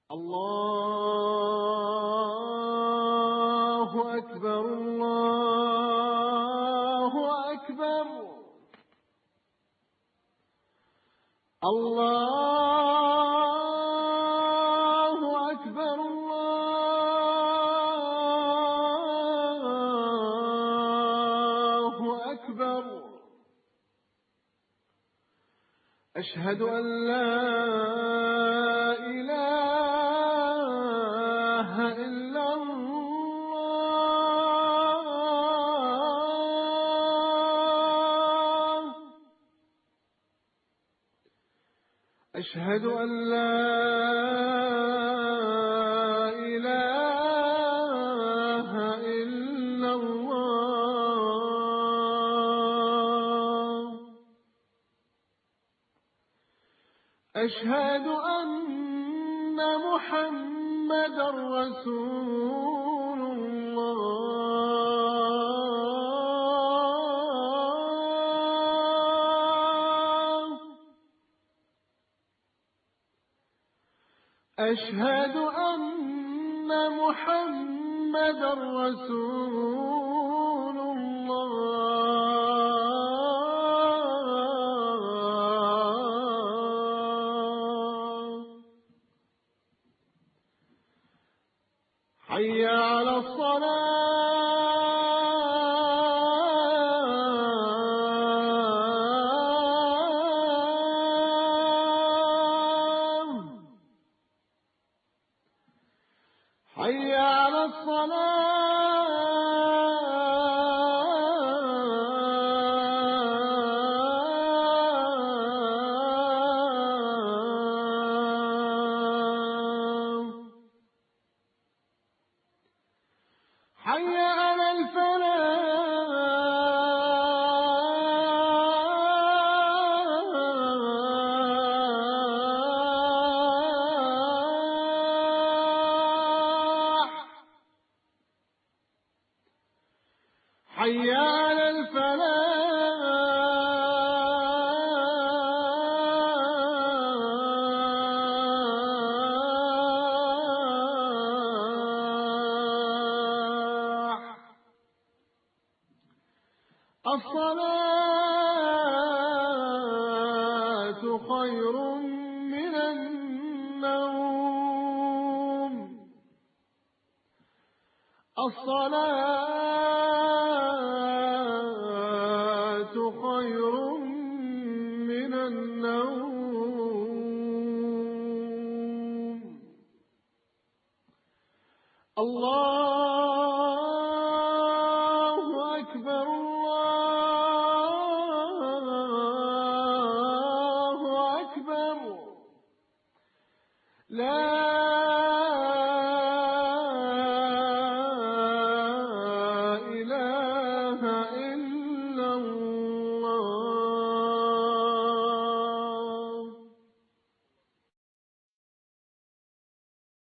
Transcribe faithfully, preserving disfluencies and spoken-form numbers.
الله أكبر الله أكبر الله أكبر الله أكبر. أشهد أن لا إله إلا الله. أشهد أن لا إله إلا الله. أشهد أن محمدًا رسول الله. أشهد أن محمدًا رسول الله. حي على الصلاة. حي على الصلاة. حي على الفلاح. حي على الفلاح. الصلاة خير من النوم. الصلاة خير من النوم. الله أكبر الله أكبر. لا